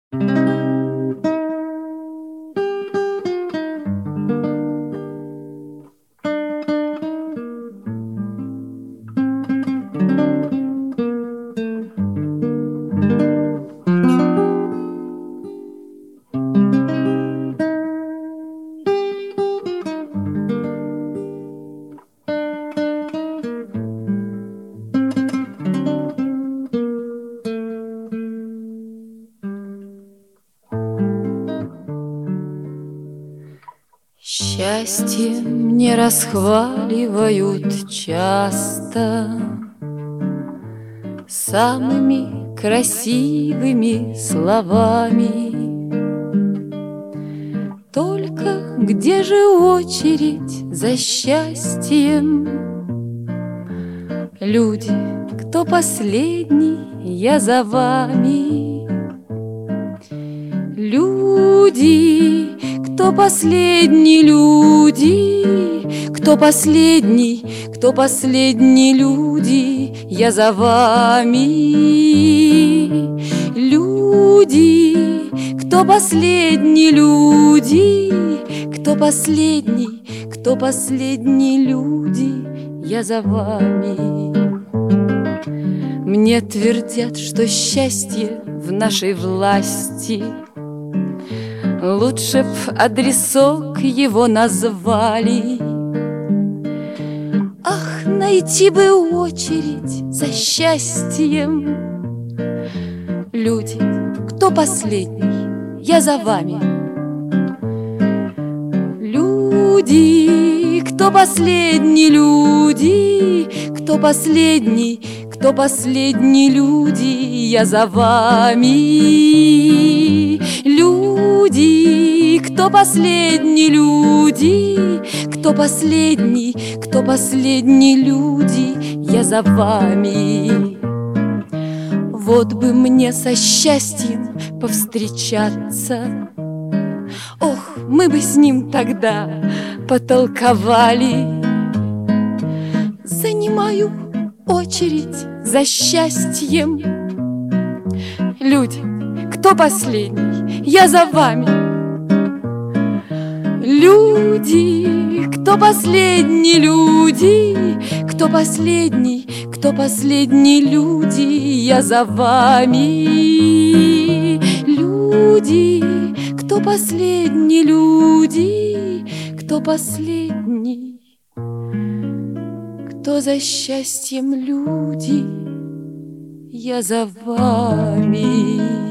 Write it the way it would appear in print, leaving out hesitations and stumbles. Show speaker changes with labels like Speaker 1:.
Speaker 1: Счастье мне расхваливают часто самыми красивыми словами. Только где же очередь за счастьем? Люди, кто последний, я за вами. Люди, кто последний, люди, кто последний, люди, я за вами. Люди, кто последний, люди, кто последний, люди, я за вами. Мне твердят, что счастье в нашей власти. Лучше б адресок его назвали. Ах, найти бы очередь за счастьем. Люди, кто последний, я за вами. Люди, кто последний, люди, кто последний, люди, я за вами. Люди, кто последний, люди, кто последний, люди, я за вами. Вот бы мне со счастьем повстречаться. Ох, мы бы с ним тогда потолковали. Занимаю очередь за счастьем. Люди, кто последний, я за вами. Люди, кто последний, люди, кто последний, люди, я за вами. Люди, кто последний, люди, кто последний, кто за счастьем, люди, я за вами.